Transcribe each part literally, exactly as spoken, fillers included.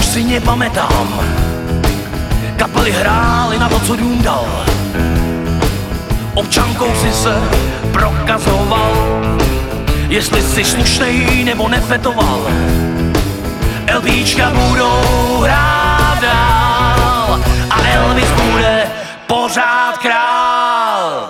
si nepamätám, kapely hrály na to, co dům dal. Občankou si se prokazoval, jestli si slušnej nebo nefetoval. LBčka budou hrát dál a Elvis bude pořád král.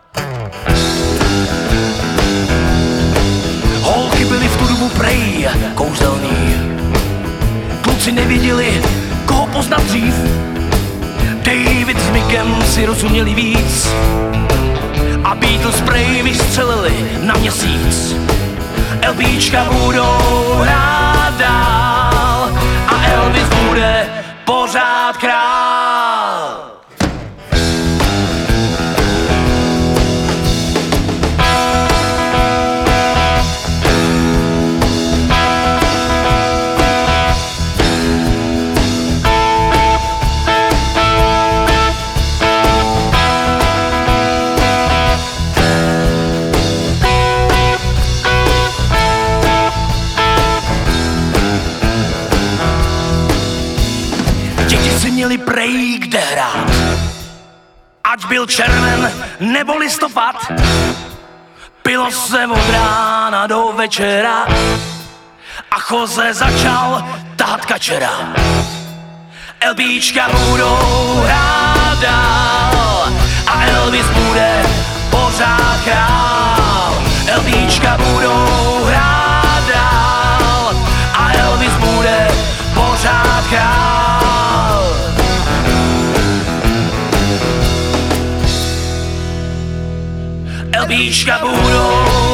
Holky byly v tu dobu prej kouzelný, kluci nevěděli, koho poznat dřív. David s Mickem si rozuměli víc a Beatles prej vystřelili na měsíc. LBčka budou hrát dál a Elvis bude pořád král. Měli prej kde hrát, ať byl červen nebo listopad. Pilo se od rána do večera a Jose začal tahat kačera. LBčka budou hrát dál a Elvis bude pořád král. LBčka budou hrát dál a Elvis bude pořád král. LBčka budou